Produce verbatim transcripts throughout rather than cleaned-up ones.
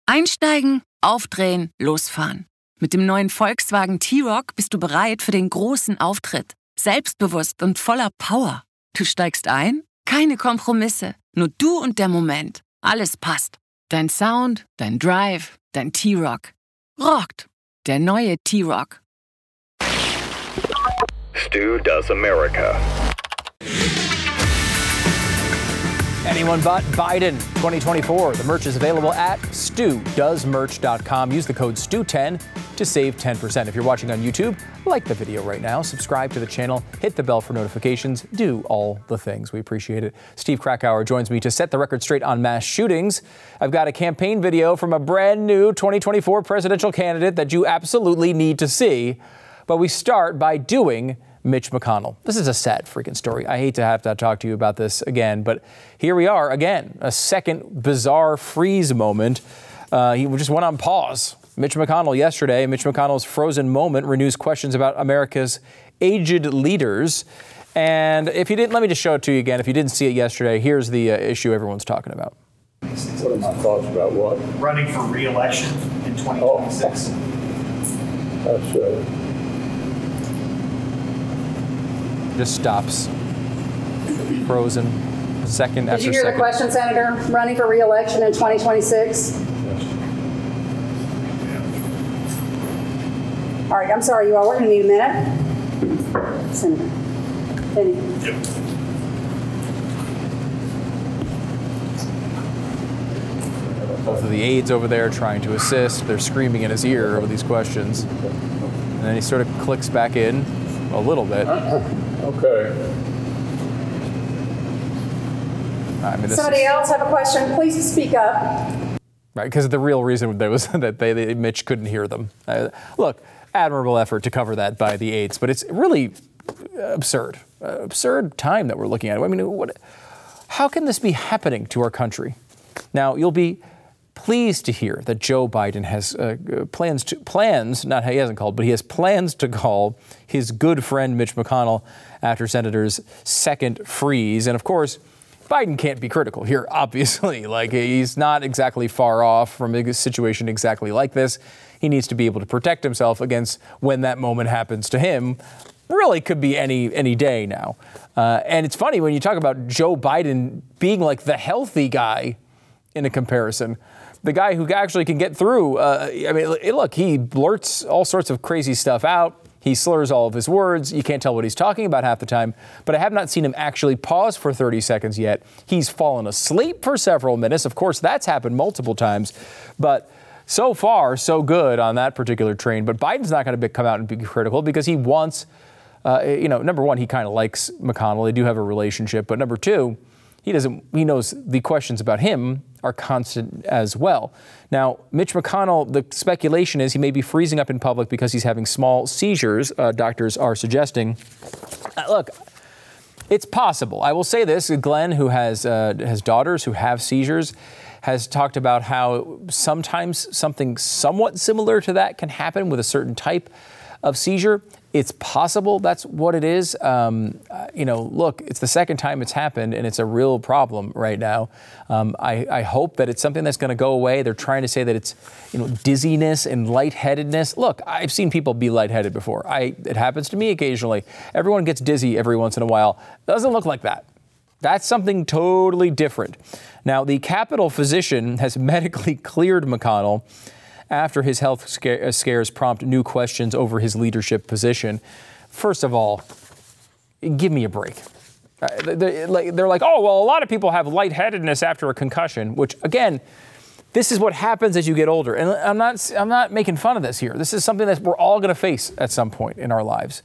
Einsteigen, aufdrehen, losfahren. Mit dem neuen Volkswagen T-Roc bist du bereit für den großen Auftritt. Selbstbewusst und voller Power. Du steigst ein? Keine Kompromisse. Nur du und der Moment. Alles passt. Dein Sound, dein Drive, dein T-Roc. Rockt. Der neue T-Roc. Stu Does America. Anyone but Biden twenty twenty-four. The merch is available at stu does merch dot com. Use the code stu ten to save ten percent. If you're watching on YouTube, like the video right now, subscribe to the channel, hit the bell for notifications, do all the things. We appreciate it. Steve Krakauer joins me to set the record straight on mass shootings. I've got a campaign video from a brand new twenty twenty-four presidential candidate that you absolutely need to see. But we start by doing Mitch McConnell. This is a sad freaking story. I hate to have to talk to you about this again, but here we are again, a second bizarre freeze moment. Uh, he just went on pause. Mitch McConnell yesterday, Mitch McConnell's frozen moment renews questions about America's aged leaders. And if you didn't, let me just show it to you again. If you didn't see it yesterday, here's the uh, issue everyone's talking about. What are my thoughts about what? Running for re-election in twenty twenty-six. Oh, that's uh, Just stops. Frozen. Second Did after you hear second. the question, Senator? Running for re-election in twenty twenty-six? All right, I'm sorry, you all. We're going to need a minute. Senator. Penny. Yep. Both of the aides over there trying to assist. They're screaming in his ear over these questions. And then he sort of clicks back in a little bit. okay. I mean, this Somebody is, else have a question? Please speak up. right, because the real reason there was that they, they Mitch couldn't hear them. Uh, look, admirable effort to cover that by the aides, but it's really absurd, uh, absurd time that we're looking at. I mean, what? How can this be happening to our country? Now, you'll be pleased to hear that Joe Biden has uh, plans to plans, not he hasn't called, but he has plans to call his good friend Mitch McConnell after Senator's second freeze. And of course, Biden can't be critical here, obviously. Like, he's not exactly far off from a situation exactly like this. He needs to be able to protect himself against when that moment happens to him. Really could be any any day now. Uh, and it's funny when you talk about Joe Biden being like the healthy guy in a comparison. The guy who actually can get through. Uh, I mean, look, he blurts all sorts of crazy stuff out. He slurs all of his words. You can't tell what he's talking about half the time. But I have not seen him actually pause for thirty seconds yet. He's fallen asleep for several minutes. Of course, that's happened multiple times. But so far, so good on that particular train. But Biden's not going to come out and be critical because he wants, uh, you know, number one, he kind of likes McConnell. They do have a relationship. But number two, he doesn't. He knows the questions about him are constant as well. Now, Mitch McConnell, the speculation is he may be freezing up in public because he's having small seizures. Uh, doctors are suggesting. Uh, look, it's possible. I will say this: Glenn, who has uh, has daughters who have seizures, has talked about how sometimes something somewhat similar to that can happen with a certain type of seizure. It's possible that's what it is. Um, uh, you know, look, it's the second time it's happened, and it's a real problem right now. Um, I, I hope that it's something that's going to go away. They're trying to say that it's, you know, dizziness and lightheadedness. Look, I've seen people be lightheaded before. I it happens to me occasionally. Everyone gets dizzy every once in a while. Doesn't look like that. That's something totally different. Now, the Capitol physician has medically cleared McConnell after his health scare, scares prompt new questions over his leadership position. First of all, give me a break. Uh, they're, like, they're like, oh, well, a lot of people have lightheadedness after a concussion, which, again, this is what happens as you get older. And I'm not, I'm not making fun of this here. This is something that we're all going to face at some point in our lives.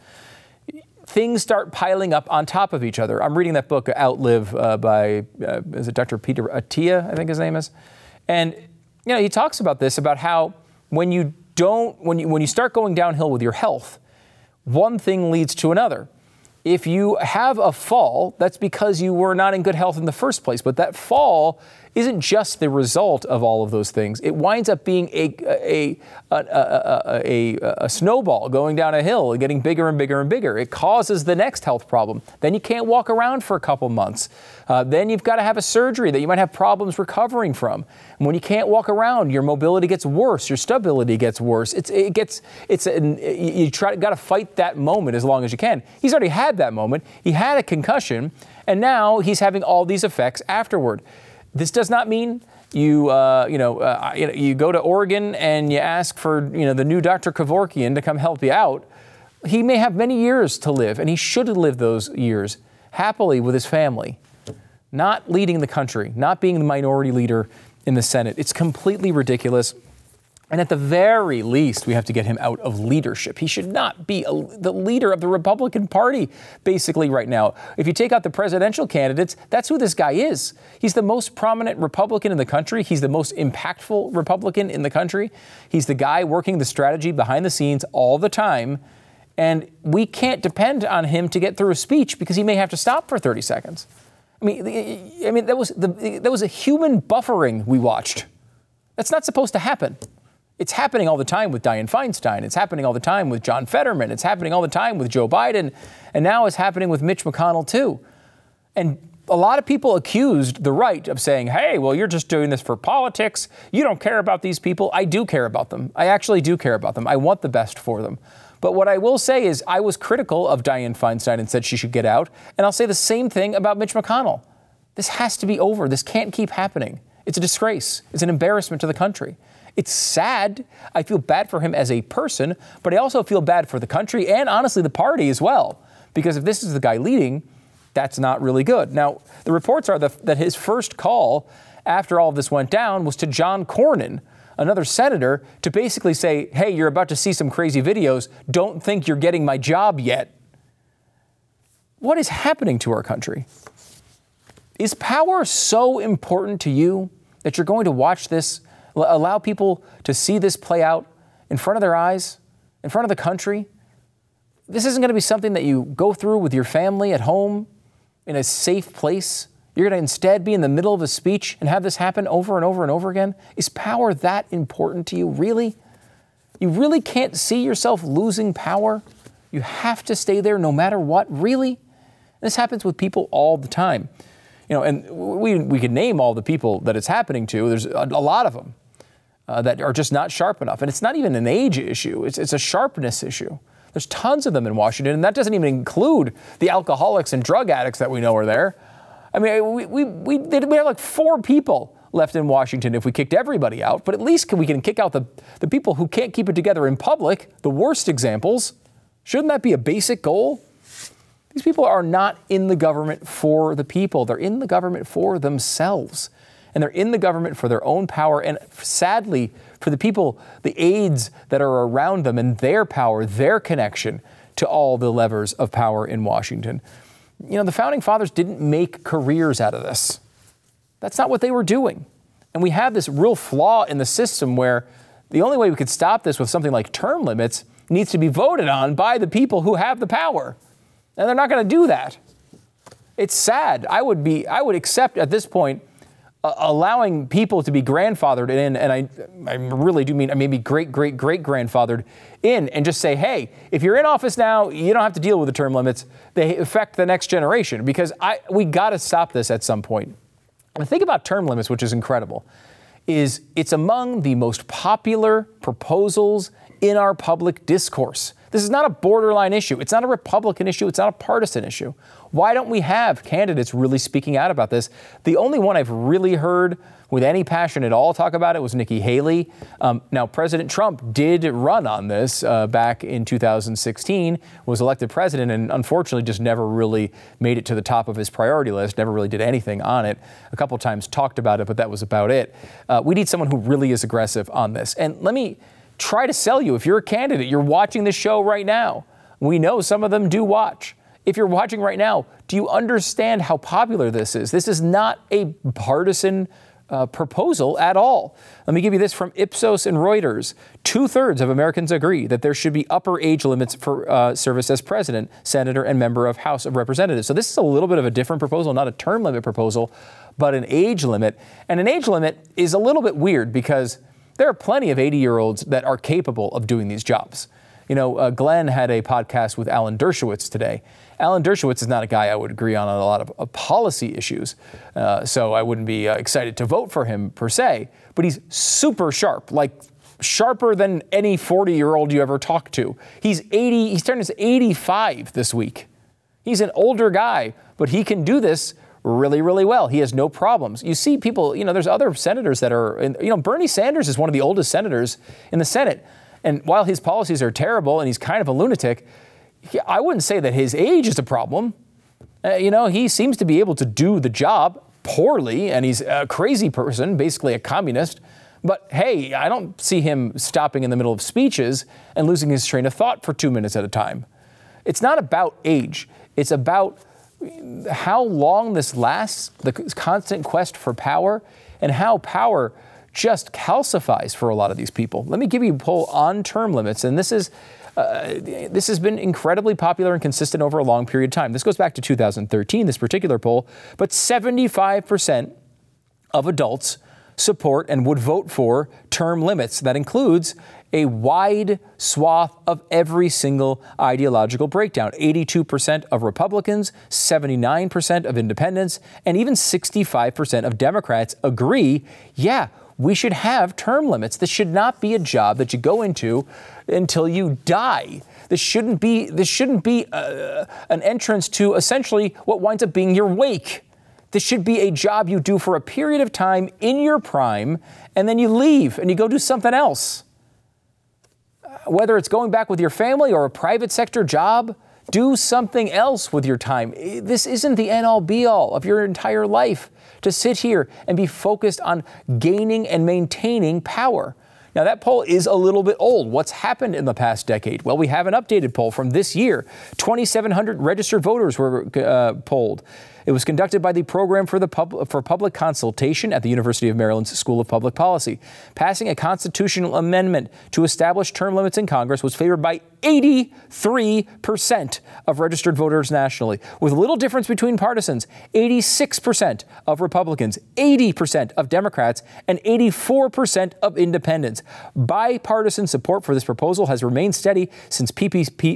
Things start piling up on top of each other. I'm reading that book, Outlive, uh, by, uh, is it Doctor Peter Attia, I think his name is? And you know, he talks about this, about how when you don't, when you when you start going downhill with your health, one thing leads to another. If you have a fall, that's because you were not in good health in the first place. But that fall isn't just the result of all of those things. It winds up being a a a, a, a, a, a snowball going down a hill and getting bigger and bigger and bigger. It causes the next health problem. Then you can't walk around for a couple months. Uh, then you've got to have a surgery that you might have problems recovering from. And when you can't walk around, your mobility gets worse. Your stability gets worse. It's it gets it's a, you try got to fight that moment as long as you can. He's already had that moment. He had a concussion, and now he's having all these effects afterward. This does not mean you, uh, you know, uh, you know, you go to Oregon and you ask for, you know, the new Doctor Kevorkian to come help you out. He may have many years to live, and he should live those years happily with his family, not leading the country, not being the minority leader in the Senate. It's completely ridiculous. And at the very least, we have to get him out of leadership. He should not be a, the leader of the Republican Party, basically, right now. If you take out the presidential candidates, that's who this guy is. He's the most prominent Republican in the country. He's the most impactful Republican in the country. He's the guy working the strategy behind the scenes all the time. And we can't depend on him to get through a speech because he may have to stop for thirty seconds. I mean, I mean that was the, that was a human buffering we watched. That's not supposed to happen. It's happening all the time with Dianne Feinstein. It's happening all the time with John Fetterman. It's happening all the time with Joe Biden. And now it's happening with Mitch McConnell, too. And a lot of people accused the right of saying, hey, well, you're just doing this for politics. You don't care about these people. I do care about them. I actually do care about them. I want the best for them. But what I will say is I was critical of Dianne Feinstein and said she should get out. And I'll say the same thing about Mitch McConnell. This has to be over. This can't keep happening. It's a disgrace. It's an embarrassment to the country. It's sad. I feel bad for him as a person, but I also feel bad for the country and honestly the party as well. Because if this is the guy leading, that's not really good. Now, the reports are the, that his first call after all of this went down was to John Cornyn, another senator, to basically say, hey, you're about to see some crazy videos. Don't think you're getting my job yet. What is happening to our country? Is power so important to you that you're going to watch this, allow people to see this play out in front of their eyes, in front of the country? This isn't going to be something that you go through with your family at home in a safe place. You're going to instead be in the middle of a speech and have this happen over and over and over again? Is power that important to you? Really? You really can't see yourself losing power? You have to stay there no matter what? Really? This happens with people all the time. You know, and we we could name all the people that it's happening to. There's a, a lot of them uh, that are just not sharp enough. And it's not even an age issue. It's, it's a sharpness issue. There's tons of them in Washington, and that doesn't even include the alcoholics and drug addicts that we know are there. I mean, we we we, we have like four people left in Washington if we kicked everybody out, but at least we can kick out the, the people who can't keep it together in public, the worst examples. Shouldn't that be a basic goal? These people are not in the government for the people. They're in the government for themselves. And they're in the government for their own power and, sadly, for the people, the aides that are around them and their power, their connection to all the levers of power in Washington. You know, the Founding Fathers didn't make careers out of this. That's not what they were doing. And we have this real flaw in the system where the only way we could stop this with something like term limits needs to be voted on by the people who have the power. And they're not going to do that. It's sad. I would be, I would accept at this point uh, allowing people to be grandfathered in, and I, I really do mean maybe great, great, great grandfathered in, and just say, hey, if you're in office now, you don't have to deal with the term limits. They affect the next generation, because I, we got to stop this at some point. And the thing about term limits, which is incredible, is it's among the most popular proposals in our public discourse. This is not a borderline issue. It's not a Republican issue. It's not a partisan issue. Why don't we have candidates really speaking out about this? The only one I've really heard with any passion at all talk about it was Nikki Haley. Um, now, President Trump did run on this uh, back in two thousand sixteen, was elected president, and unfortunately just never really made it to the top of his priority list, never really did anything on it. A couple times talked about it, but that was about it. Uh, we need someone who really is aggressive on this. And let me try to sell you. If you're a candidate, you're watching this show right now. We know some of them do watch. If you're watching right now, do you understand how popular this is? This is not a partisan uh, proposal at all. Let me give you this from Ipsos and Reuters. Two-thirds of Americans agree that there should be upper age limits for uh, service as president, senator, and member of House of Representatives. So this is a little bit of a different proposal, not a term limit proposal, but an age limit. And an age limit is a little bit weird because there are plenty of eighty-year-olds that are capable of doing these jobs. You know, uh, Glenn had a podcast with Alan Dershowitz today. Alan Dershowitz is not a guy I would agree on a lot of, of policy issues, uh, so I wouldn't be uh, excited to vote for him per se, but he's super sharp, like sharper than any forty-year-old you ever talked to. He's eighty, he's turning his eighty-five this week. He's an older guy, but he can do this really, really well. He has no problems. You see people, you know, there's other senators that are, you know, Bernie Sanders is one of the oldest senators in the Senate. And while his policies are terrible and he's kind of a lunatic, he, I wouldn't say that his age is a problem. Uh, you know, he seems to be able to do the job poorly, and he's a crazy person, basically a communist. But hey, I don't see him stopping in the middle of speeches and losing his train of thought for two minutes at a time. It's not about age. It's about how long this lasts, the constant quest for power, and how power just calcifies for a lot of these people. Let me give you a poll on term limits, and this is uh, this has been incredibly popular and consistent over a long period of time. This goes back to two thousand thirteen, this particular poll, but seventy-five percent of adults support and would vote for term limits. That includes a wide swath of every single ideological breakdown. eighty-two percent of Republicans, seventy-nine percent of independents, and even sixty-five percent of Democrats agree, yeah, we should have term limits. This should not be a job that you go into until you die. This shouldn't be, this shouldn't be uh, an entrance to essentially what winds up being your wake. This should be a job you do for a period of time in your prime, and then you leave and you go do something else. Whether it's going back with your family or a private sector job, do something else with your time. This isn't the end all be all of your entire life to sit here and be focused on gaining and maintaining power. Now, that poll is a little bit old. What's happened in the past decade? Well, we have an updated poll from this year. twenty-seven hundred registered voters were uh, polled. It was conducted by the Program for the Pub- for Public Consultation at the University of Maryland's School of Public Policy. Passing a constitutional amendment to establish term limits in Congress was favored by eighty-three percent of registered voters nationally, with little difference between partisans. eighty-six percent of Republicans, eighty percent of Democrats, and eighty-four percent of independents. Bipartisan support for this proposal has remained steady since P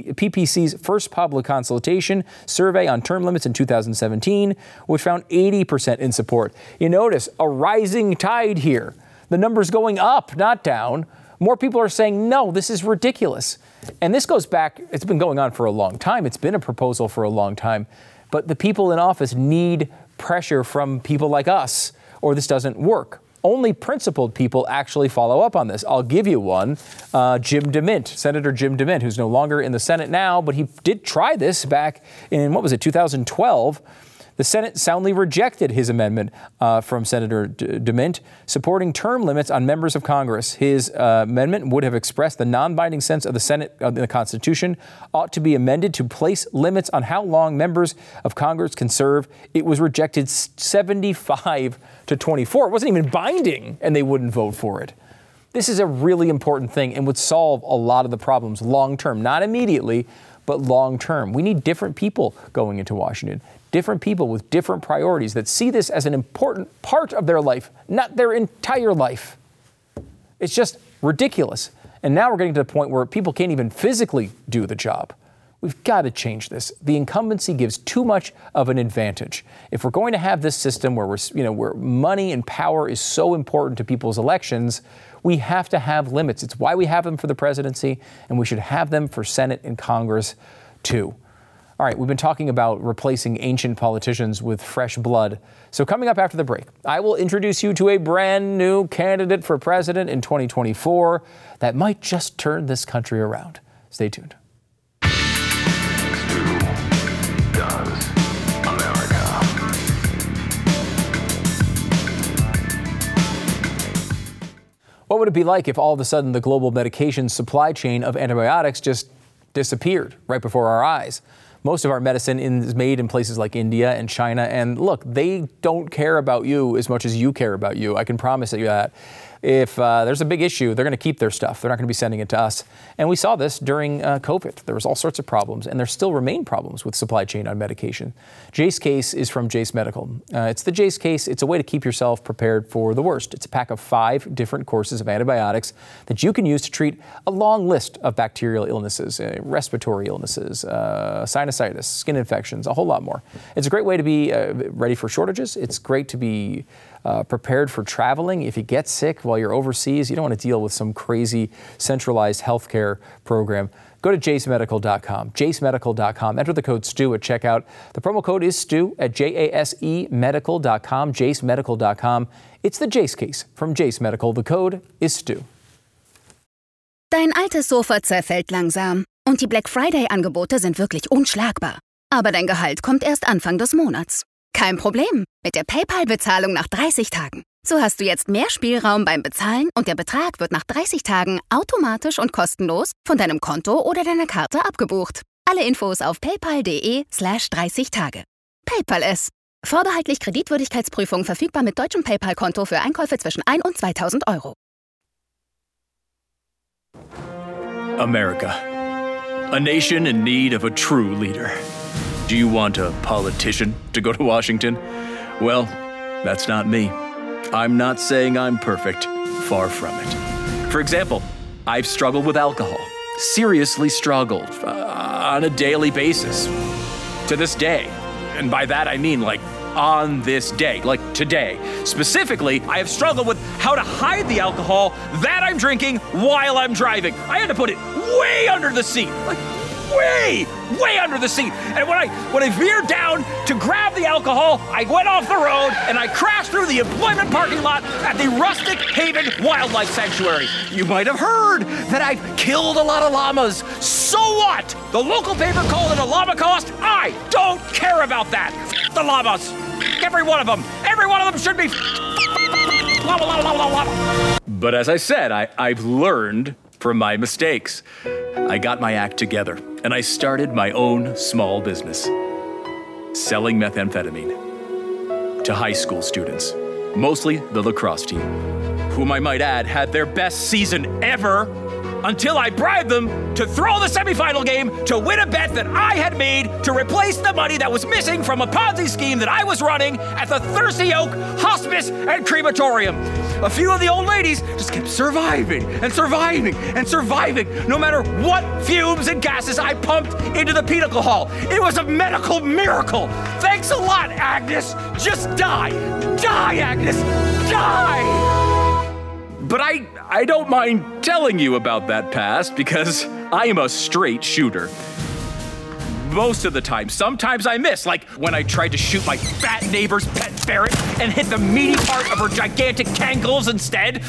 P C's first public consultation survey on term limits in two thousand seventeen, which found eighty percent in support. You notice a rising tide here. The numbers going up, not down. More people are saying, no, this is ridiculous. And this goes back, it's been going on for a long time. It's been a proposal for a long time. But the people in office need pressure from people like us, or this doesn't work. Only principled people actually follow up on this. I'll give you one. Uh, Jim DeMint, Senator Jim DeMint, who's no longer in the Senate now, but he did try this back in, what was it, two thousand twelve. The Senate soundly rejected his amendment uh, from Senator D- DeMint, supporting term limits on members of Congress. His uh, amendment would have expressed the non-binding sense of the Senate of the Constitution, ought to be amended to place limits on how long members of Congress can serve. It was rejected seventy-five to twenty-four. It wasn't even binding, and they wouldn't vote for it. This is a really important thing and would solve a lot of the problems long term, not immediately, but long term. We need different people going into Washington. Different people with different priorities that see this as an important part of their life, not their entire life. It's just ridiculous. And now we're getting to the point where people can't even physically do the job. We've got to change this. The incumbency gives too much of an advantage. If we're going to have this system where we're, you know, where money and power is so important to people's elections, we have to have limits. It's why we have them for the presidency, and we should have them for Senate and Congress too. All right, we've been talking about replacing ancient politicians with fresh blood. So coming up after the break, I will introduce you to a brand new candidate for president in twenty twenty-four that might just turn this country around. Stay tuned. What would it be like if all of a sudden the global medication supply chain of antibiotics just disappeared right before our eyes? Most of our medicine is made in places like India and China. And look, they don't care about you as much as you care about you. I can promise you that. If uh, there's a big issue, they're going to keep their stuff. They're not going to be sending it to us. And we saw this during uh, COVID. There was all sorts of problems, and there still remain problems with supply chain on medication. Jase Case is from Jase Medical. Uh, it's the Jase Case. It's a way to keep yourself prepared for the worst. It's a pack of five different courses of antibiotics that you can use to treat a long list of bacterial illnesses, uh, respiratory illnesses, uh, sinusitis, skin infections, a whole lot more. It's a great way to be uh, ready for shortages. It's great to be Uh, prepared for traveling. If you get sick while you're overseas, you don't want to deal with some crazy centralized healthcare program. Go to jase medical dot com, jase medical dot com. Enter the code STU at checkout. The promo code is STU at J A S E medical dot com, jase medical dot com. It's the Jase Case from Jase Medical. The code is STU. Dein altes Sofa zerfällt langsam und die Black Friday-Angebote sind wirklich unschlagbar. Aber dein Gehalt kommt erst Anfang des Monats. Kein Problem, mit der PayPal-Bezahlung nach dreißig Tagen. So hast du jetzt mehr Spielraum beim Bezahlen und der Betrag wird nach dreißig Tagen automatisch und kostenlos von deinem Konto oder deiner Karte abgebucht. Alle Infos auf paypal.de slash 30 Tage. PayPal es. Vorbehaltlich Kreditwürdigkeitsprüfung verfügbar mit deutschem PayPal-Konto für Einkäufe zwischen ein und zweitausend Euro. America, a nation in need of a true leader. Do you want a politician to go to Washington? Well, that's not me. I'm not saying I'm perfect. Far from it. For example, I've struggled with alcohol. Seriously struggled. Uh, on a daily basis. To this day. And by that I mean like on this day, like today. Specifically, I have struggled with how to hide the alcohol that I'm drinking while I'm driving. I had to put it way under the seat. Like, way, way under the seat. And when I when I veered down to grab the alcohol, I went off the road and I crashed through the employment parking lot at the Rustic Haven Wildlife Sanctuary. You might have heard that I've killed a lot of llamas. So what? The local paper called it a llama cost. I don't care about that. F- the llamas. Every one of them. Every one of them should be f- llama, llama, llama, llama. But as I said, I, I've learned from my mistakes. I got my act together, and I started my own small business, selling methamphetamine to high school students, mostly the lacrosse team, whom I might add had their best season ever until I bribed them to throw the semifinal game to win a bet that I had made to replace the money that was missing from a Ponzi scheme that I was running at the Thirsty Oak Hospice and Crematorium. A few of the old ladies just kept surviving and surviving and surviving, no matter what fumes and gases I pumped into the Pinnacle Hall. It was a medical miracle. Thanks a lot, Agnes. Just die. Die, Agnes. Die. But I, I don't mind telling you about that past because I am a straight shooter. Most of the time. Sometimes I miss, like when I tried to shoot my fat neighbor's pet ferret and hit the meaty part of her gigantic tangles instead.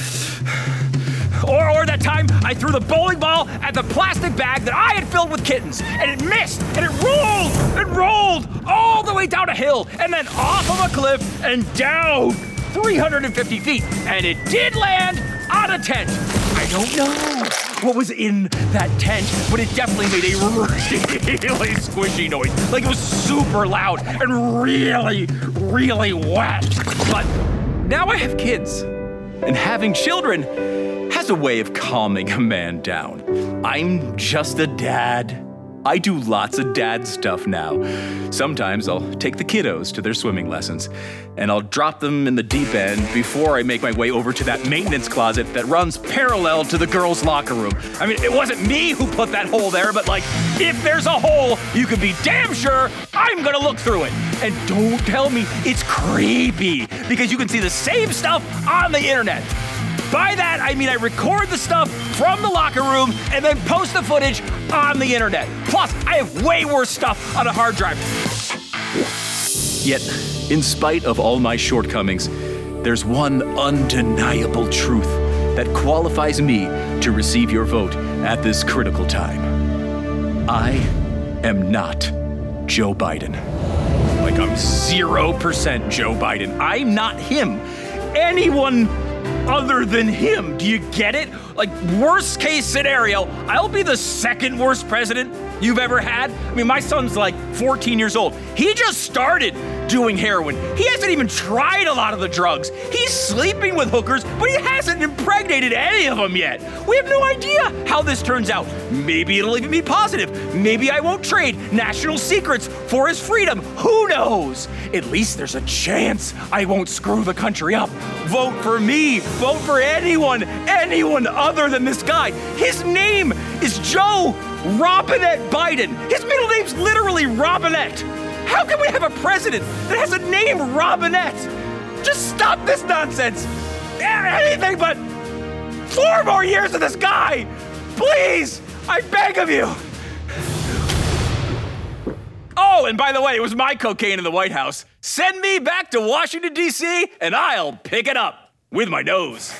Or, or that time I threw the bowling ball at the plastic bag that I had filled with kittens, and it missed, and it rolled, and rolled all the way down a hill, and then off of a cliff and down three hundred fifty feet, and it did land on a tent. I don't know what was in that tent, but it definitely made a really squishy noise. Like it was super loud and really, really wet. But now I have kids, and having children has a way of calming a man down. I'm just a dad. I do lots of dad stuff now. Sometimes I'll take the kiddos to their swimming lessons, and I'll drop them in the deep end before I make my way over to that maintenance closet that runs parallel to the girls' locker room. I mean, it wasn't me who put that hole there, but like, if there's a hole, you can be damn sure I'm gonna look through it. And don't tell me it's creepy, because you can see the same stuff on the internet. By that, I mean I record the stuff from the locker room and then post the footage on the internet. Plus, I have way worse stuff on a hard drive. Yet, in spite of all my shortcomings, there's one undeniable truth that qualifies me to receive your vote at this critical time. I am not Joe Biden. Like, I'm zero percent Joe Biden. I'm not him. Anyone other than him. Do you get it? Like, worst case scenario, I'll be the second worst president you've ever had. I mean, my son's like fourteen years old. He just started doing heroin. He hasn't even tried a lot of the drugs. He's sleeping with hookers, but he hasn't impregnated any of them yet. We have no idea how this turns out. Maybe it'll even be positive. Maybe I won't trade national secrets for his freedom. Who knows? At least there's a chance I won't screw the country up. Vote for me. Vote for anyone, anyone other than this guy. His name is Joe Robinette Biden. His middle name's literally Robinette. How can we have a president that has a name Robinette? Just stop this nonsense. Anything but four more years of this guy. Please, I beg of you. Oh, and by the way, it was my cocaine in the White House. Send me back to Washington, D C, and I'll pick it up with my nose.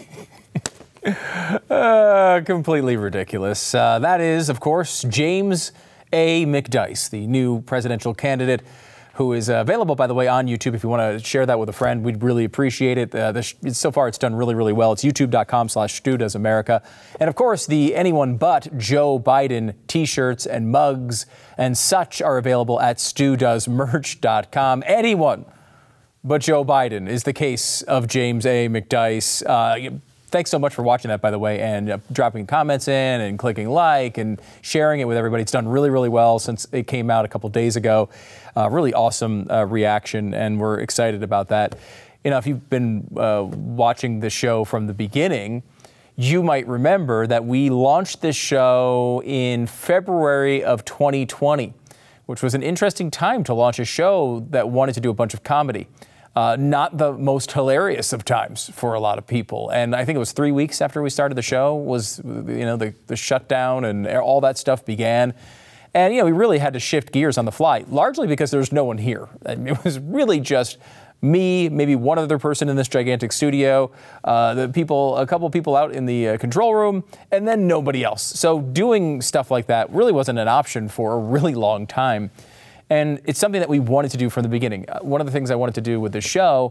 uh, completely ridiculous. Uh, that is, of course, James A. McDyess, the new presidential candidate, who is uh, available, by the way, on YouTube. If you want to share that with a friend, we'd really appreciate it. Uh, this, so far, it's done really, really well. It's youtube.com slash Stu Does America. And, of course, the anyone but Joe Biden T-shirts and mugs and such are available at stu does merch dot com. Anyone but Joe Biden is the case of James A. McDyess. Uh, Thanks so much for watching that, by the way, and uh, dropping comments in and clicking like and sharing it with everybody. It's done really, really well since it came out a couple days ago. Uh, really awesome uh, reaction, and we're excited about that. You know, if you've been uh, watching the show from the beginning, you might remember that we launched this show in February of twenty twenty, which was an interesting time to launch a show that wanted to do a bunch of comedy. Uh, not the most hilarious of times for a lot of people. And I think it was three weeks after we started the show was, you know, the, the shutdown and all that stuff began. And, you know, we really had to shift gears on the fly, largely because there was no one here. It was really just me, maybe one other person in this gigantic studio, uh, the people, a couple people out in the uh, control room, and then nobody else. So doing stuff like that really wasn't an option for a really long time. And it's something that we wanted to do from the beginning. One of the things I wanted to do with the show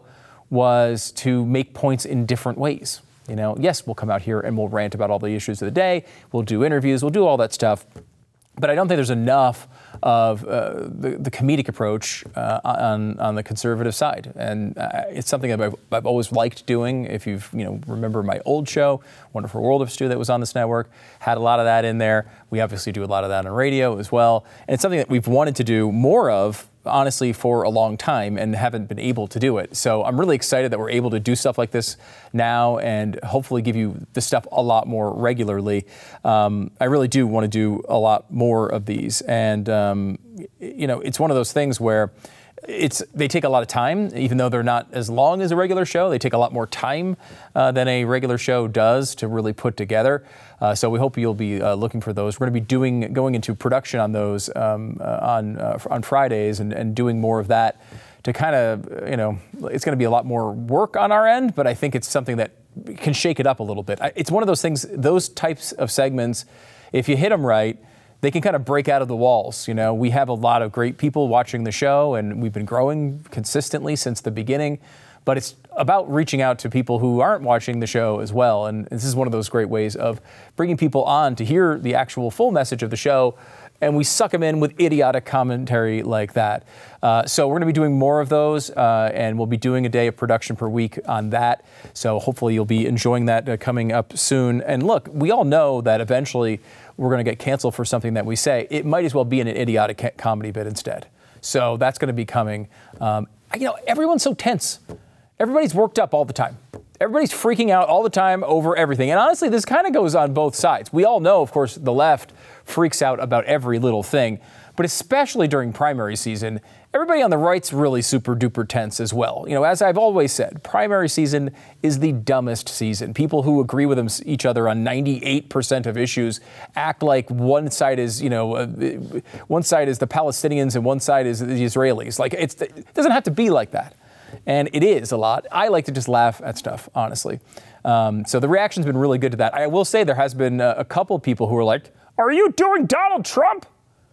was to make points in different ways. You know, yes, we'll come out here and we'll rant about all the issues of the day. We'll do interviews. We'll do all that stuff. But I don't think there's enough of uh, the, the comedic approach uh, on on the conservative side, and uh, it's something that I've, I've always liked doing. If you've you know remember my old show, Wonderful World of Stu, that was on this network, had a lot of that in there. We obviously do a lot of that on radio as well, and it's something that we've wanted to do more of, honestly, for a long time and haven't been able to do it. So I'm really excited that we're able to do stuff like this now and hopefully give you this stuff a lot more regularly. Um, I really do want to do a lot more of these. And, um, you know, it's one of those things where it's they take a lot of time, even though they're not as long as a regular show. They take a lot more time uh, than a regular show does to really put together. Uh, so we hope you'll be uh, looking for those. We're going to be doing going into production on those um, uh, on uh, on Fridays and, and doing more of that to kind of, you know, it's going to be a lot more work on our end, but I think it's something that can shake it up a little bit. It's one of those things, those types of segments, if you hit them right, they can kind of break out of the walls. You know, we have a lot of great people watching the show, and we've been growing consistently since the beginning. But it's about reaching out to people who aren't watching the show as well. And this is one of those great ways of bringing people on to hear the actual full message of the show. And we suck them in with idiotic commentary like that. Uh, so we're going to be doing more of those, uh, and we'll be doing a day of production per week on that. So hopefully you'll be enjoying that uh, coming up soon. And look, we all know that eventually we're going to get canceled for something that we say. It might as well be an idiotic ca- comedy bit instead. So that's going to be coming. Um, you know, everyone's so tense. Everybody's worked up all the time. Everybody's freaking out all the time over everything. And honestly, this kind of goes on both sides. We all know, of course, the left freaks out about every little thing. But especially during primary season, everybody on the right's really super duper tense as well. You know, as I've always said, primary season is the dumbest season. People who agree with them, each other on ninety-eight percent of issues act like one side is, you know, uh, one side is the Palestinians and one side is the Israelis. Like, it's, it doesn't have to be like that. And it is a lot. I like to just laugh at stuff, honestly. Um, so the reaction's been really good to that. I will say there has been a, a couple people who are like, are you doing Donald Trump?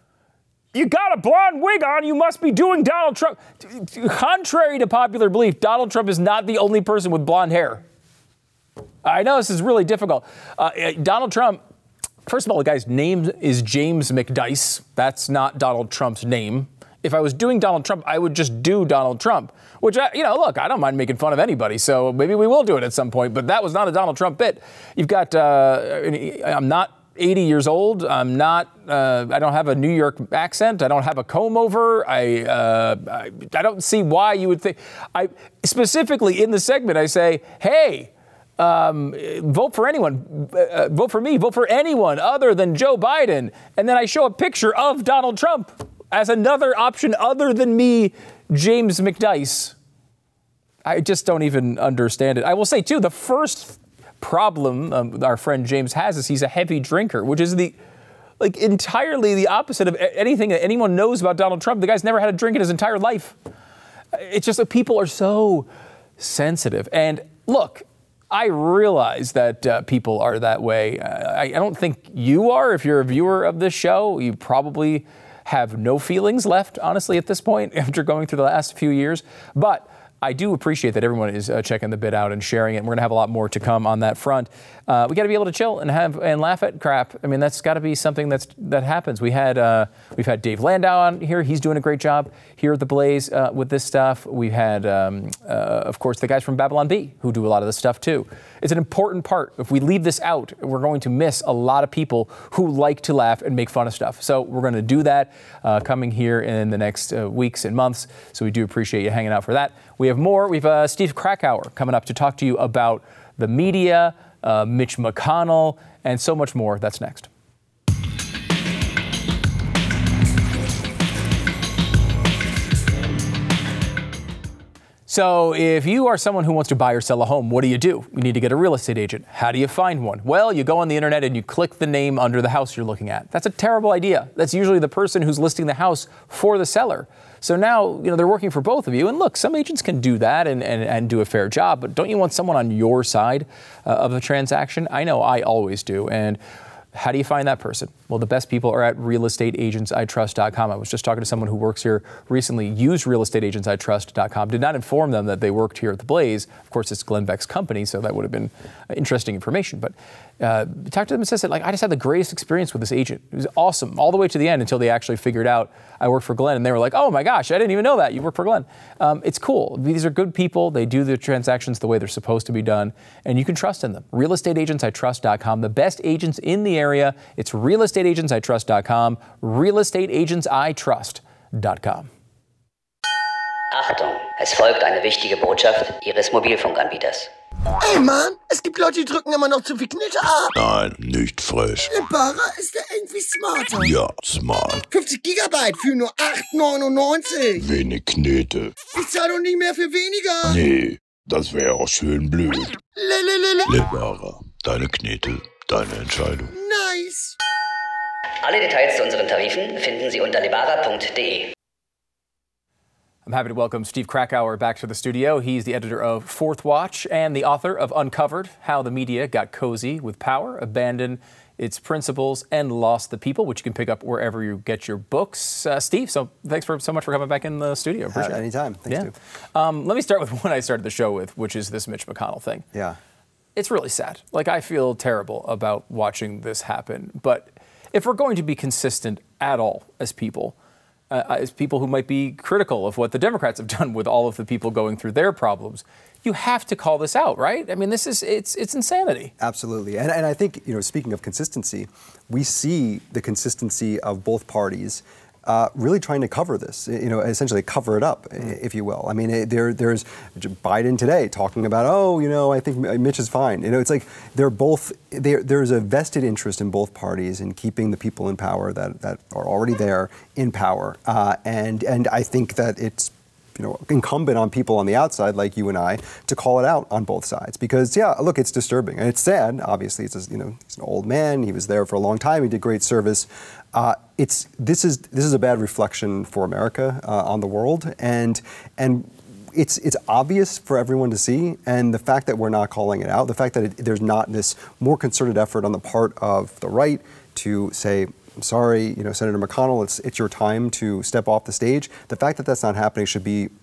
You got a blonde wig on, you must be doing Donald Trump. Contrary to popular belief, Donald Trump is not the only person with blonde hair. I know this is really difficult. Uh, Donald Trump, first of all, the guy's name is James McDice. That's not Donald Trump's name. If I was doing Donald Trump, I would just do Donald Trump, which, I, you know, look, I don't mind making fun of anybody, so maybe we will do it at some point, but that was not a Donald Trump bit. You've got, uh, I'm not eighty years old. I'm not, uh, I don't have a New York accent. I don't have a comb over. I, uh, I, I don't see why you would think, I specifically in the segment, I say, hey, Um, vote for anyone, uh, vote for me, vote for anyone other than Joe Biden. And then I show a picture of Donald Trump as another option other than me, James McDice. I just don't even understand it. I will say, too, the first problem um, our friend James has is he's a heavy drinker, which is the like entirely the opposite of anything that anyone knows about Donald Trump. The guy's never had a drink in his entire life. It's just that people are so sensitive. And look, I realize that uh, people are that way. Uh, I, I don't think you are. If you're a viewer of this show, you probably have no feelings left, honestly, at this point, after going through the last few years. But I do appreciate that everyone is uh, checking the bit out and sharing it. And we're going to have a lot more to come on that front. Uh, we got to be able to chill and have and laugh at crap. I mean, that's got to be something that's that happens. We had uh, we've had Dave Landau on here. He's doing a great job here at the Blaze uh, with this stuff. We've had, um, uh, of course, the guys from Babylon Bee who do a lot of this stuff too. It's an important part. If we leave this out, we're going to miss a lot of people who like to laugh and make fun of stuff. So we're going to do that uh, coming here in the next uh, weeks and months. So we do appreciate you hanging out for that. We have more. We have uh, Steve Krakauer coming up to talk to you about the media, uh, Mitch McConnell, and so much more. That's next. So if you are someone who wants to buy or sell a home, what do you do? You need to get a real estate agent. How do you find one? Well, you go on the internet and you click the name under the house you're looking at. That's a terrible idea. That's usually the person who's listing the house for the seller. So now, you know, they're working for both of you. And look, some agents can do that and, and, and do a fair job, but don't you want someone on your side uh, of the transaction? I know I always do. And how do you find that person? Well, the best people are at real estate agents I trust dot com. I was just talking to someone who works here recently, used real estate agents I trust dot com, did not inform them that they worked here at the Blaze. Of course, it's Glenn Beck's company, so that would have been interesting information. But uh, talked to them and said, like, I just had the greatest experience with this agent. It was awesome all the way to the end until they actually figured out I work for Glenn. And they were like, oh my gosh, I didn't even know that you work for Glenn. Um, it's cool. These are good people. They do the transactions the way they're supposed to be done, and you can trust in them. real estate agents I trust dot com, the best agents in the area. It's real estate agents I trust dot com, real estate agents I trust dot com. Achtung, es folgt eine wichtige Botschaft Ihres Mobilfunkanbieters. Ey Mann, es gibt Leute, die drücken immer noch zu viel Knete ab. Nein, nicht frech. Lebara ist ja irgendwie smarter. Ja, smart. fünfzig Gigabyte für nur acht neunundneunzig. Wenig Knete. Ich zahl doch nicht mehr für weniger. Nee, das wäre auch schön blöd. Lelelele. Lebara, deine Knete, deine Entscheidung. Nice. Alle Details zu unseren Tarifen finden Sie unter lebara punkt de. I'm happy to welcome Steve Krakauer back to the studio. He's the editor of Fourth Watch and the author of Uncovered, How the Media Got Cozy with Power, Abandoned Its Principles, and Lost the People, which you can pick up wherever you get your books. Uh, Steve, so thanks for so much for coming back in the studio. Appreciate uh, anytime. Thanks, yeah. Steve. Um, let me start with what I started the show with, which is this Mitch McConnell thing. Yeah. It's really sad. Like, I feel terrible about watching this happen. But if we're going to be consistent at all as people, Uh, as people who might be critical of what the Democrats have done with all of the people going through their problems, you have to call this out, right? I mean, this is, it's it's insanity. Absolutely. And, and I think, you know, speaking of consistency, we see the consistency of both parties uh, really trying to cover this, you know, essentially cover it up, mm. if you will. I mean, it, there, there's Biden today talking about, oh, you know, I think Mitch is fine. You know, it's like they're both, they're, there's a vested interest in both parties in keeping the people in power that, that are already there in power. Uh, and, and I think that it's, you know, incumbent on people on the outside like you and I to call it out on both sides, because yeah, look, it's disturbing and it's sad. Obviously, it's a, you know, he's an old man. He was there for a long time. He did great service. Uh, it's this is this is a bad reflection for America uh, on the world, and and it's it's obvious for everyone to see. And the fact that we're not calling it out, the fact that it, there's not this more concerted effort on the part of the right to say, I'm sorry, you know, Senator McConnell, it's it's your time to step off the stage. The fact that that's not happening should be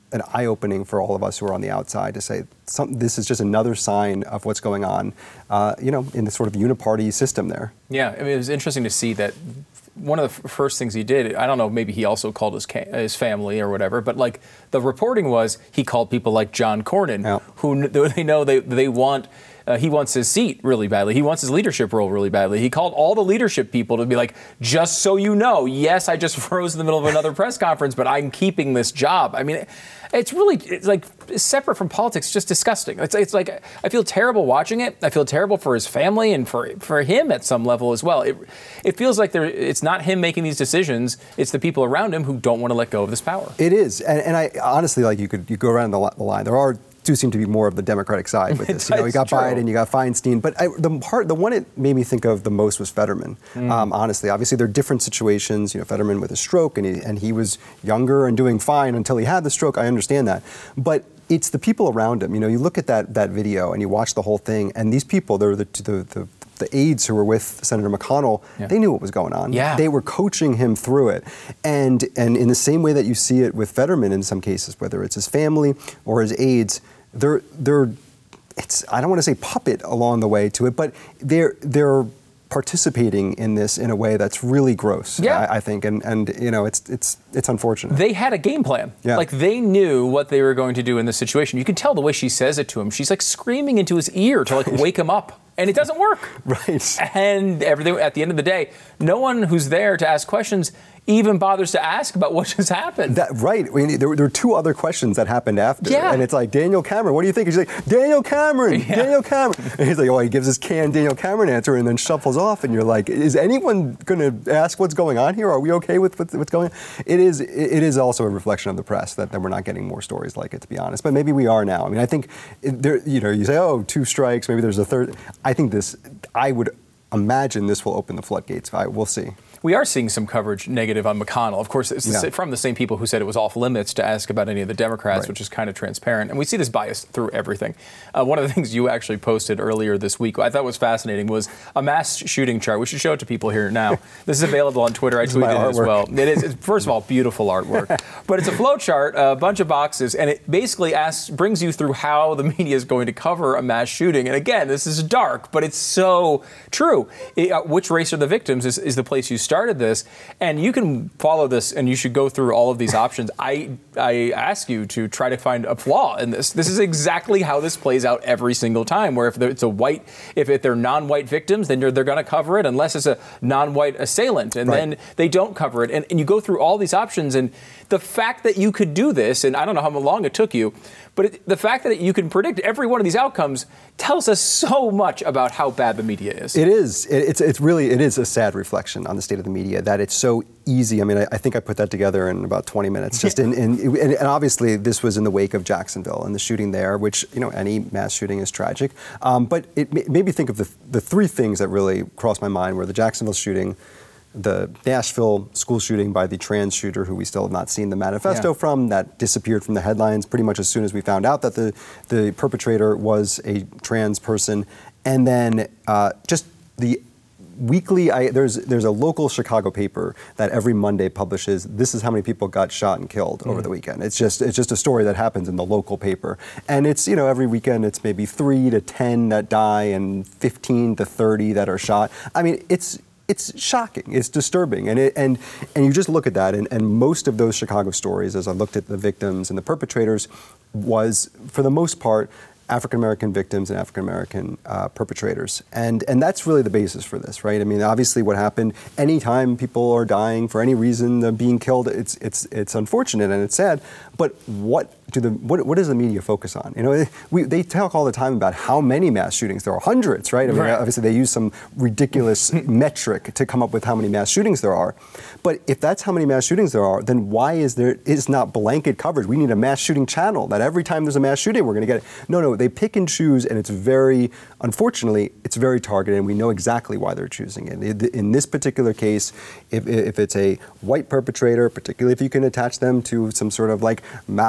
an eye-opening for all of us who are on the outside to say some, this is just another sign of what's going on, uh, you know, in the sort of uniparty system there. Yeah, I mean, it was interesting to see that one of the f- first things he did, I don't know, maybe he also called his ca- his family or whatever, but like the reporting was he called people like John Cornyn, yeah. who kn- they know they they want. Uh, he wants his seat really badly. He wants his leadership role really badly. He called all the leadership people to be like, just so you know, yes, I just froze in the middle of another press conference, but I'm keeping this job. I mean, it, it's really, it's like separate from politics, it's just disgusting. It's, it's like, I feel terrible watching it. I feel terrible for his family and for for him at some level as well. It, it feels like there, it's not him making these decisions. It's the people around him who don't want to let go of this power. It is. And, and I honestly, like you could you go around the, the line. There are do seem to be more of the Democratic side with this. You know, you got true. Biden, you got Feinstein, but I, the part, the one it made me think of the most was Fetterman. Mm. Um, honestly, obviously there are different situations. You know, Fetterman with a stroke, and he and he was younger and doing fine until he had the stroke. I understand that, but it's the people around him. You know, you look at that that video and you watch the whole thing, and these people, they're the the, the the aides who were with Senator McConnell, yeah. they knew what was going on. Yeah. They were coaching him through it. And and in the same way that you see it with Fetterman in some cases, whether it's his family or his aides, they're they're it's I don't want to say puppet along the way to it, but they're they're participating in this in a way that's really gross, yeah. I, I think, and and you know it's it's it's unfortunate. They had a game plan. Yeah. Like they knew what they were going to do in this situation. You can tell the way she says it to him. She's like screaming into his ear to like wake him up. And it doesn't work. Right. And everything at the end of the day, no one who's there to ask questions even bothers to ask about what just happened. That, right. I mean, there, there were two other questions that happened after. Yeah. And it's like, Daniel Cameron, what do you think? And she's like, Daniel Cameron, yeah. Daniel Cameron. And he's like, oh, he gives his canned Daniel Cameron answer and then shuffles off. And you're like, is anyone going to ask what's going on here? Are we okay with what's going on? It is It is also a reflection of the press that, that we're not getting more stories like it, to be honest. But maybe we are now. I mean, I think, there, you know, you say, oh, two strikes, maybe there's a third. I think this, I would imagine this will open the floodgates. I, we'll see. We are seeing some coverage negative on McConnell. Of course, it's yeah. from the same people who said it was off limits to ask about any of the Democrats, right. which is kind of transparent. And we see this bias through everything. Uh, one of the things you actually posted earlier this week, I thought was fascinating, was a mass shooting chart. We should show it to people here now. This is available on Twitter. I tweeted it as well. It is, it's, first of all, beautiful artwork. But it's a flow chart, a bunch of boxes, and it basically asks, brings you through how the media is going to cover a mass shooting. And again, this is dark, but it's so true. It, uh, which race are the victims is, is the place you started this. And you can follow this, and you should go through all of these options. I I ask you to try to find a flaw in this. This is exactly how this plays out every single time, where if it's a white, if they're non-white victims, then they're, they're going to cover it, unless it's a non-white assailant, and right. then they don't cover it. And, and you go through all these options, and the fact that you could do this, and I don't know how long it took you, but it, the fact that you can predict every one of these outcomes tells us so much about how bad the media is. It is. It, it's it's really, it is a sad reflection on the state of the media, that it's so easy. I mean, I, I think I put that together in about twenty minutes. Just in, in, in, and obviously this was in the wake of Jacksonville and the shooting there, which, you know, any mass shooting is tragic. Um, but it made me think of the, the three things that really crossed my mind were the Jacksonville shooting, the Nashville school shooting by the trans shooter who we still have not seen the manifesto yeah. from, that disappeared from the headlines pretty much as soon as we found out that the, the perpetrator was a trans person. And then uh, just the weekly, I, there's there's a local Chicago paper that every Monday publishes, this is how many people got shot and killed mm. over the weekend. It's just it's just a story that happens in the local paper. And it's, you know, every weekend it's maybe three to ten that die and fifteen to thirty that are shot. I mean, it's It's shocking. It's disturbing. And it, and and you just look at that, and, and most of those Chicago stories, as I looked at the victims and the perpetrators, was, for the most part, African-American victims and African-American uh, perpetrators. And and that's really the basis for this, right? I mean, obviously what happened, anytime people are dying for any reason, uh, being killed, it's it's it's unfortunate and it's sad. But what do the what, what does the media focus on? You know, we, they talk all the time about how many mass shootings there are, hundreds, right? I mean, right. obviously they use some ridiculous metric to come up with how many mass shootings there are. But if that's how many mass shootings there are, then why is there is not blanket coverage? We need a mass shooting channel that every time there's a mass shooting, we're going to get it. No, no, they pick and choose, and it's very, unfortunately, it's very targeted, and we know exactly why they're choosing it. In this particular case, if, if it's a white perpetrator, particularly if you can attach them to some sort of like MAGA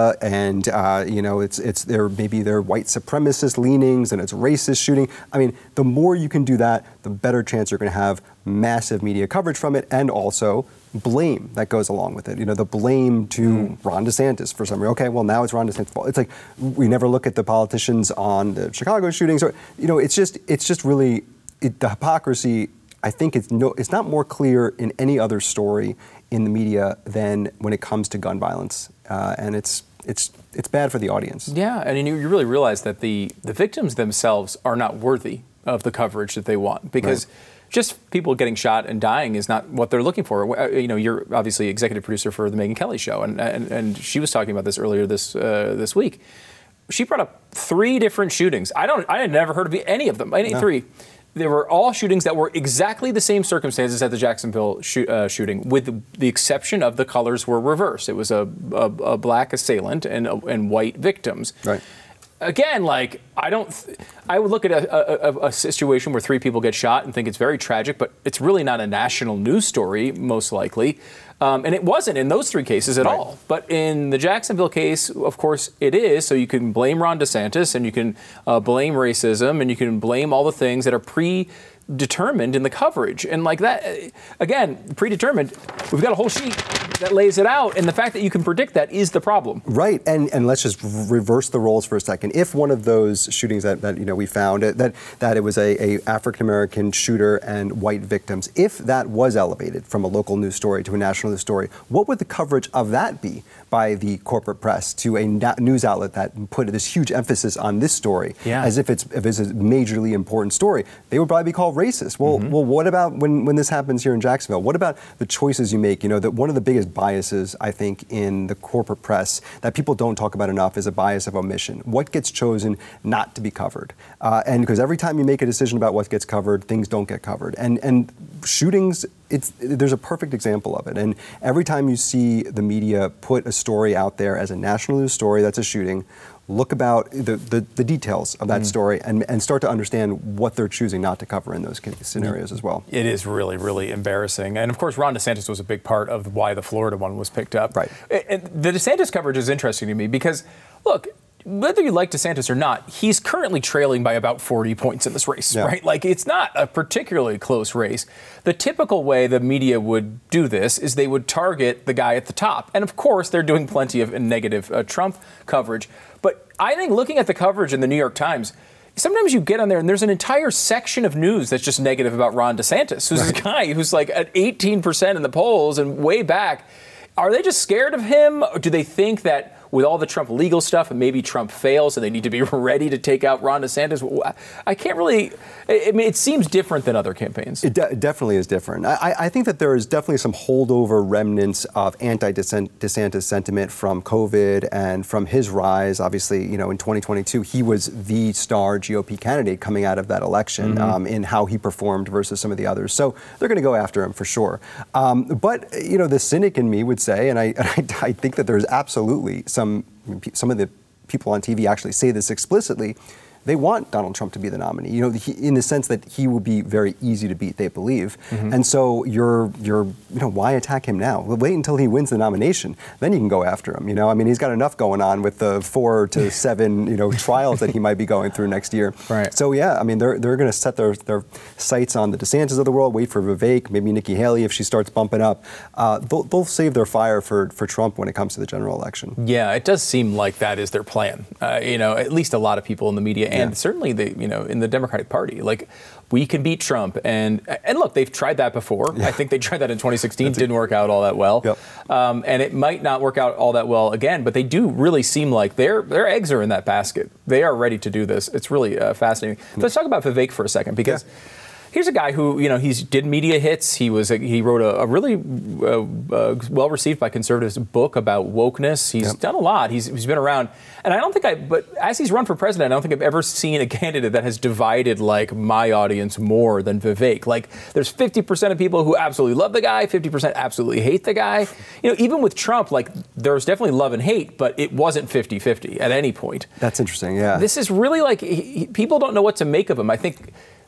media, and uh, you know, it's it's their maybe their white supremacist leanings and it's racist shooting. I mean, the more you can do that, the better chance you're going to have massive media coverage from it, and also blame that goes along with it. You know, the blame to mm. Ron DeSantis for some reason. Okay, well now it's Ron DeSantis' fault. It's like we never look at the politicians on the Chicago shootings, or you know, it's just it's just really it, the hypocrisy. I think it's no, it's not more clear in any other story in the media than when it comes to gun violence, uh, and it's it's it's bad for the audience. Yeah, and you, you really realize that the the victims themselves are not worthy of the coverage that they want, because right. just people getting shot and dying is not what they're looking for. You know, you're obviously executive producer for the Megyn Kelly Show, and and, and she was talking about this earlier this uh, this week. She brought up three different shootings. I don't, I had never heard of any of them. Any no. three. They were all shootings that were exactly the same circumstances at the Jacksonville shoot, uh, shooting, with the, the exception of the colors were reversed. It was a, a, a black assailant and and white victims. Right. Again, like, I don't, th- I would look at a, a, a situation where three people get shot and think it's very tragic, but it's really not a national news story, most likely. Um, and it wasn't in those three cases at right. all. But in the Jacksonville case, of course, it is. So you can blame Ron DeSantis, and you can uh, blame racism, and you can blame all the things that are predetermined in the coverage. And like that, again, predetermined, we've got a whole sheet that lays it out, and the fact that you can predict that is the problem. Right, and and let's just reverse the roles for a second. If one of those shootings that, that you know we found that that it was a, a African American shooter and white victims, if that was elevated from a local news story to a national news story, what would the coverage of that be by the corporate press to a na- news outlet that put this huge emphasis on this story yeah. as if it's if it's a majorly important story? They would probably be called racist. Well, mm-hmm. well, what about when when this happens here in Jacksonville? What about the choices you make? You know, that one of the biggest biases, I think, in the corporate press that people don't talk about enough is a bias of omission. What gets chosen not to be covered? Uh, and because every time you make a decision about what gets covered, things don't get covered. And and shootings, it's there's a perfect example of it. And every time you see the media put a story out there as a national news story that's a shooting, look about the, the, the details of that mm. story and, and start to understand what they're choosing not to cover in those scenarios as well. It is really, really embarrassing. And of course, Ron DeSantis was a big part of why the Florida one was picked up. Right. And the DeSantis coverage is interesting to me because, look, whether you like DeSantis or not, he's currently trailing by about forty points in this race, yeah. right? Like, it's not a particularly close race. The typical way the media would do this is they would target the guy at the top. And of course, they're doing plenty of negative uh, Trump coverage. But I think looking at the coverage in the New York Times, sometimes you get on there and there's an entire section of news that's just negative about Ron DeSantis, who's right. a guy who's like at eighteen percent in the polls and way back. Are they just scared of him? Or do they think that with all the Trump legal stuff and maybe Trump fails and they need to be ready to take out Ron DeSantis? I can't really, I mean, it seems different than other campaigns. It, de- it definitely is different. I, I think that there is definitely some holdover remnants of anti-DeSantis sentiment from COVID and from his rise. Obviously, you know, in twenty twenty-two, he was the star G O P candidate coming out of that election mm-hmm. um, in how he performed versus some of the others. So they're going to go after him for sure. Um, but, you know, the cynic in me would say, and I, and I, I think that there's absolutely some Some, some of the people on T V actually say this explicitly. They want Donald Trump to be the nominee, you know, he, in the sense that he will be very easy to beat, they believe. Mm-hmm. And so you're, you're, you know, why attack him now? Well, wait until he wins the nomination, then you can go after him. You know, I mean, he's got enough going on with the four to seven, you know, trials that he might be going through next year. Right. So yeah, I mean, they're they're going to set their their sights on the DeSantis of the world. Wait for Vivek, maybe Nikki Haley if she starts bumping up. Uh, they'll, they'll save their fire for for Trump when it comes to the general election. Yeah, it does seem like that is their plan. Uh, you know, at least a lot of people in the media and yeah. certainly the you know in the Democratic Party, like we can beat Trump, and and look, they've tried that before. Yeah. I think they tried that in twenty sixteen, That's didn't a, work out all that well, yep. um, and it might not work out all that well again. But they do really seem like their their eggs are in that basket. They are ready to do this. It's really uh, fascinating. Mm-hmm. Let's talk about Vivek for a second because. Yeah. Here's a guy who, you know, he's did media hits. He was a, he wrote a, a really uh, uh, well received by conservatives book about wokeness. He's yep. done a lot. He's he's been around, and I don't think I. But as he's run for president, I don't think I've ever seen a candidate that has divided like my audience more than Vivek. Like, there's fifty percent of people who absolutely love the guy, fifty percent absolutely hate the guy. You know, even with Trump, like there's definitely love and hate, but it wasn't fifty-fifty at any point. That's interesting. Yeah. This is really like he, he, people don't know what to make of him. I think.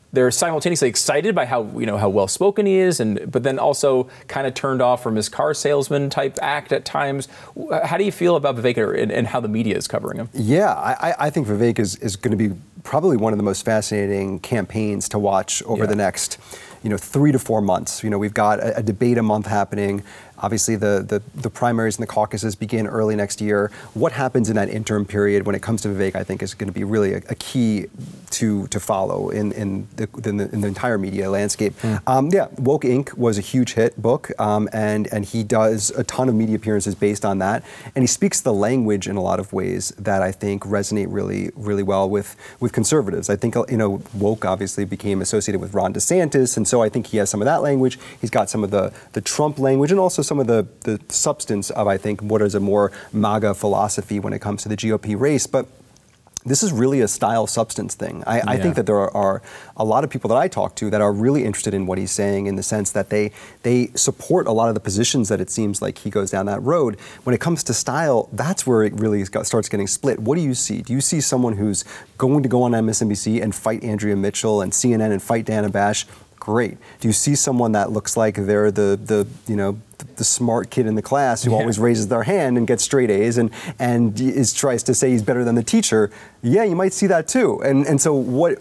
they're simultaneously excited by how you know how well spoken he is, and but then also kind of turned off from his car salesman type act at times. How do you feel about Vivek and, and how the media is covering him? Yeah, I, I think Vivek is, is going to be probably one of the most fascinating campaigns to watch over yeah. the next, you know, three to four months. You know, we've got a, a debate a month happening. Obviously, the, the, the primaries and the caucuses begin early next year. What happens in that interim period when it comes to Vivek, I think, is going to be really a, a key to to follow in, in, the, in, the, in the entire media landscape. Mm. Um, yeah, Woke Incorporated was a huge hit book, um, and, and he does a ton of media appearances based on that. And he speaks the language in a lot of ways that I think resonate really, really well with, with conservatives. I think, you know, Woke obviously became associated with Ron DeSantis, and so I think he has some of that language. He's got some of the, the Trump language, and also some of the, the substance of, I think, what is a more MAGA philosophy when it comes to the G O P race. But this is really a style substance thing. I, yeah. I think that there are, are a lot of people that I talk to that are really interested in what he's saying, in the sense that they they support a lot of the positions that it seems like he goes down that road. When it comes to style, that's where it really got, starts getting split. What do you see? Do you see someone who's going to go on M S N B C and fight Andrea Mitchell and C N N and fight Dana Bash? Great. Do you see someone that looks like they're the, the you know, the, the smart kid in the class who yeah. always raises their hand and gets straight A's and, and is tries to say he's better than the teacher? Yeah, you might see that too. And and so what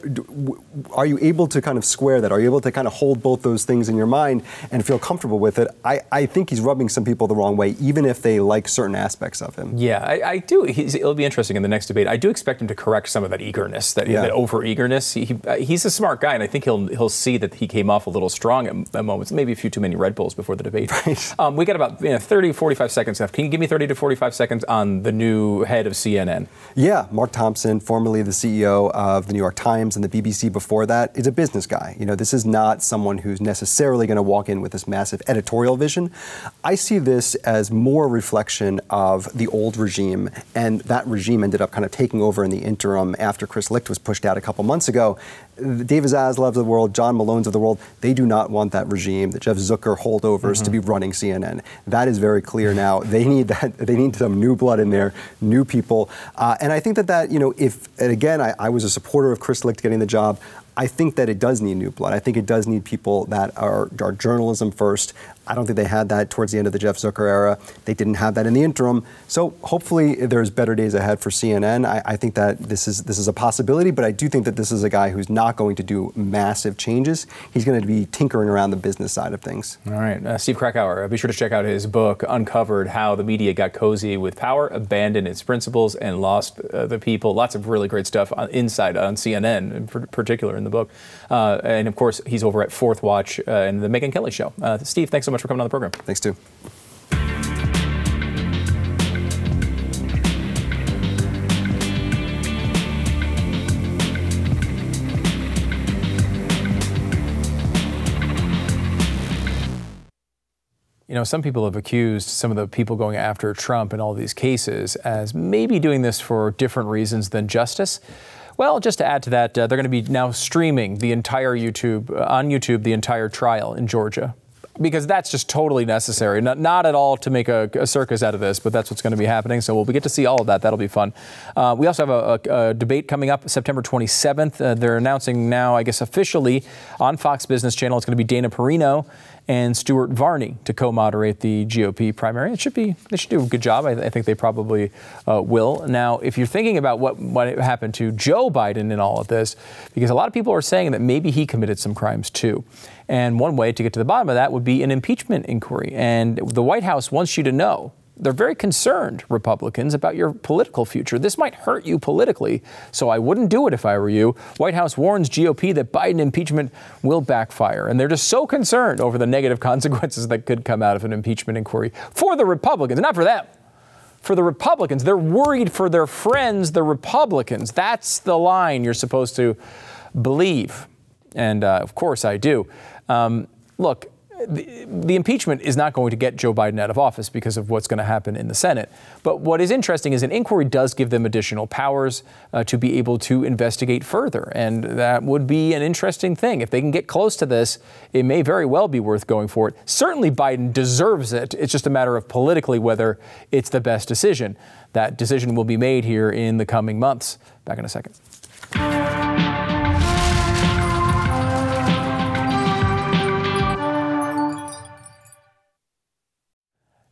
are you able to kind of square that? Are you able to kind of hold both those things in your mind and feel comfortable with it? I, I think he's rubbing some people the wrong way, even if they like certain aspects of him. Yeah, I, I do. He's, it'll be interesting in the next debate. I do expect him to correct some of that eagerness, that, yeah. that over-eagerness. He, he, he's a smart guy, and I think he'll he'll see that he came off a little strong at, at moments, maybe a few too many Red Bulls before the debate. Right. Um, we got about you know, thirty, forty-five seconds left. Can you give me thirty to forty-five seconds on the new head of C N N? Yeah, Mark Thompson, formerly the C E O of the New York Times and the B B C before that, is a business guy. You know, this is not someone who's necessarily going to walk in with this massive editorial vision. I see this as more a reflection of the old regime, and that regime ended up kind of taking over in the interim after Chris Licht was pushed out a couple months ago. David Zaslavs of the world, John Malone's of the world, they do not want that regime, the Jeff Zucker holdovers, mm-hmm. to be running C N N. That is very clear now. They need that. They need some new blood in there, new people. Uh, and I think that that, you know, if, and again, I, I was a supporter of Chris Licht getting the job. I think that it does need new blood. I think it does need people that are, are journalism first. I don't think they had that towards the end of the Jeff Zucker era. They didn't have that in the interim. So hopefully there's better days ahead for C N N. I, I think that this is this is a possibility, but I do think that this is a guy who's not going to do massive changes. He's going to be tinkering around the business side of things. All right. Uh, Steve Krakauer, be sure to check out his book, Uncovered, How the Media Got Cozy with Power, Abandoned Its Principles, and Lost uh, the People. Lots of really great stuff on, inside on C N N, in particular in the book. Uh, and, of course, he's over at Fourth Watch uh, and the Megyn Kelly Show. Uh, Steve, thanks so much for coming on the program. Thanks, too. You know, some people have accused some of the people going after Trump in all these cases as maybe doing this for different reasons than justice. Well, just to add to that, uh, they're going to be now streaming the entire YouTube, uh, on YouTube, the entire trial in Georgia. Because that's just totally necessary. Not, not at all to make a, a circus out of this, but that's what's going to be happening. So we'll get to see all of that. That'll be fun. Uh, we also have a, a, a debate coming up September twenty-seventh. Uh, they're announcing now, I guess, officially on Fox Business Channel, it's going to be Dana Perino and Stuart Varney to co-moderate the G O P primary. It should be, they should do a good job. I, I think they probably uh, will. Now, if you're thinking about what, what happened to Joe Biden in all of this, because a lot of people are saying that maybe he committed some crimes too. And one way to get to the bottom of that would be an impeachment inquiry. And the White House wants you to know, they're very concerned, Republicans, about your political future. This might hurt you politically, so I wouldn't do it if I were you. White House warns G O P that Biden impeachment will backfire. And they're just so concerned over the negative consequences that could come out of an impeachment inquiry for the Republicans, not for them. For the Republicans, they're worried for their friends, the Republicans. That's the line you're supposed to believe. And, uh, of course, I do. Um, look, the, the impeachment is not going to get Joe Biden out of office because of what's going to happen in the Senate. But what is interesting is an inquiry does give them additional powers uh, to be able to investigate further. And that would be an interesting thing. If they can get close to this, it may very well be worth going for it. Certainly Biden deserves it. It's just a matter of politically whether it's the best decision. That decision will be made here in the coming months. Back in a second.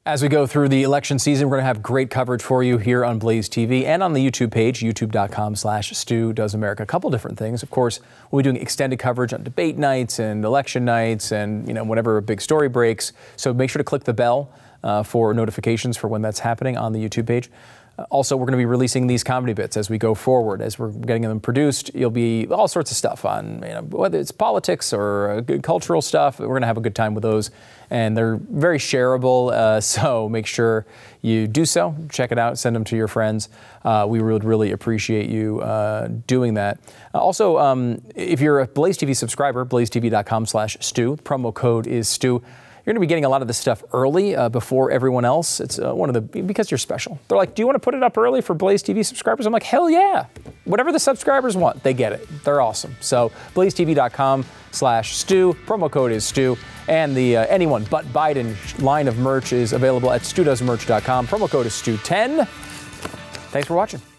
As we go through the election season, we're going to have great coverage for you here on Blaze T V and on the YouTube page, youtube.com slash Stu Does America. A couple different things. Of course, we'll be doing extended coverage on debate nights and election nights and, you know, whenever a big story breaks. So make sure to click the bell uh, for notifications for when that's happening on the YouTube page. Uh, also, we're going to be releasing these comedy bits as we go forward. As we're getting them produced, you'll be all sorts of stuff on, you know, whether it's politics or uh, good cultural stuff. We're going to have a good time with those. And they're very shareable, uh, so make sure you do so. Check it out, send them to your friends. Uh, we would really appreciate you uh, doing that. Uh, also, um, if you're a Blaze T V subscriber, blazetv.com slash Stu, promo code is Stu. You're going to be getting a lot of this stuff early uh, before everyone else. It's uh, one of the, because you're special. They're like, do you want to put it up early for Blaze T V subscribers? I'm like, hell yeah. Whatever the subscribers want, they get it. They're awesome. So blazetv.com slash Stu. Promo code is Stu. And the uh, Anyone But Biden line of merch is available at stu does merch dot com. Promo code is Stu ten. Thanks for watching.